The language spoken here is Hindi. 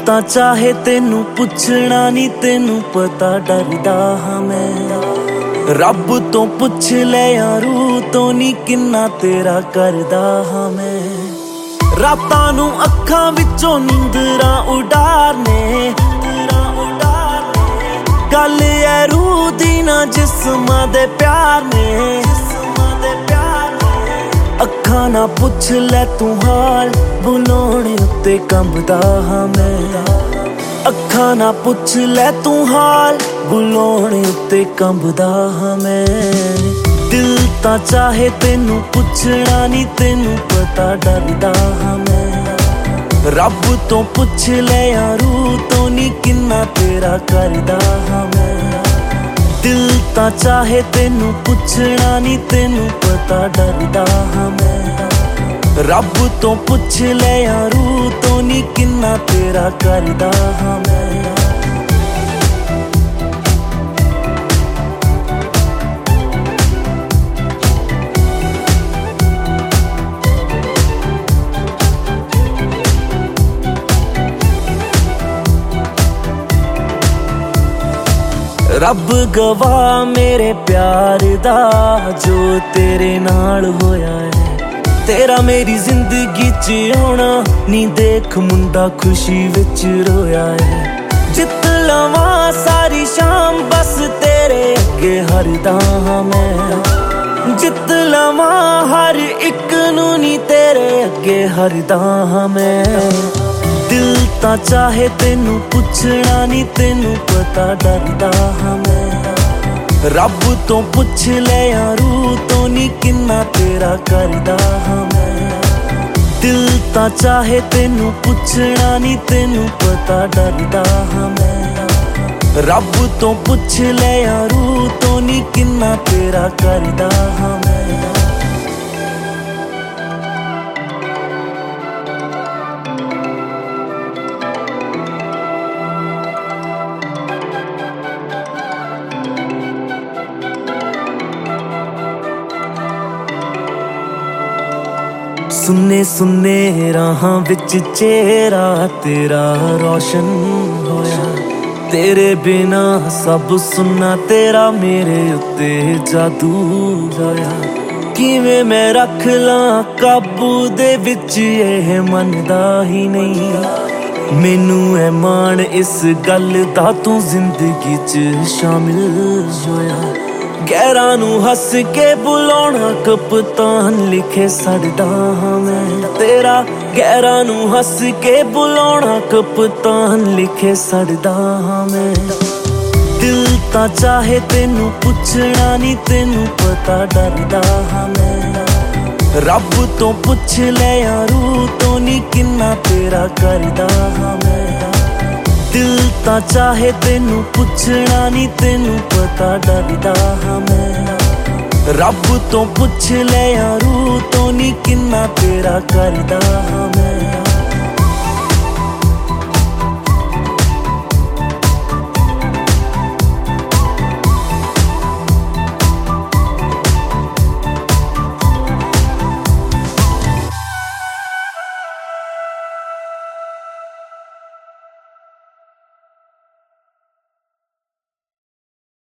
तां चाहे तेनू पुछना नी, तेनू पता डरदा हां मैं। रब तो पुछ ले यारू तो नी, किन्ना तेरा करदा हां मैं। रातां नू अखां विचों नींदरां उडारने, गल ऐ रूह दी ना जिस्मां दे प्यार ने। अखां ना पुछ ले तू हाल, बुलाने उत्ते कंबदा हां मैं। अखां ना पुछ ले तू हाल, बुलाने उत्ते कंबदा हां मैं। दिल तां चाहे तेनू पुछना नी, तेनू पता डरदा हां मैं। रब तो पुछ ले यारू तो नी, किन्ना तेरा करदा हां मैं। दिल तां चाहे तेनू पुछना नी, तेनू पता डरदा हां मैं। रब तो पुछ ले यारू तो नी, किन्ना तेरा करदा हां मैं। रब गवाह मेरे प्यार दा, जो तेरे नाल होया है। तेरा मेरी जिंदगी च होना नी, देख मुंडा खुशी विच रोया है। जित लवां सारी शाम बस तेरे अगे हरदा हां मैं। जित लवां हर इक नू नी, तेरे अगे हरदा हां मैं। दिल तां चाहे तेनू पुछना नी, तेनू पता डरदा हां मैं। रब तो पुछ ले यारू तो नी, किन्ना तेरा करदा हां मैं। दिल तां चाहे तेनू पुछना नी, तेनू पता डरदा हां मैं। रब तो पुछ ले यारू तो नी, किन्ना तेरा करदा हां मैं। सुन्ने सुन्ने राहां विच चेहरा तेरा रोशन होया। तेरे बिना सब सुनना, तेरा मेरे उत्ते जादू होया। किवें मैं रख लां काबू दे विच, एह मनदा ही नहीं। मैनू है मान इस गल दा, तू जिंदगी च शामिल होया। गैरां नू हस के बुलाना कप्तान, लिखे सड़दा हां मैं तेरा। गैरां नू हस के बुलाना कप्तान, लिखे सड़दा हां मैं। दिल तां चाहे तेनू पुछना नी, तेनू पता डरदा हां मैं। रब तो पुछ ले यारू तो नी, किन्ना तेरा करदा हां मैं। दिल तां चाहे तेनू पुछना नी, तेनू पता डरदा हां मैं। रब तो पुछ ले यारू तो नी, किन्ना तेरा करदा हां मैं।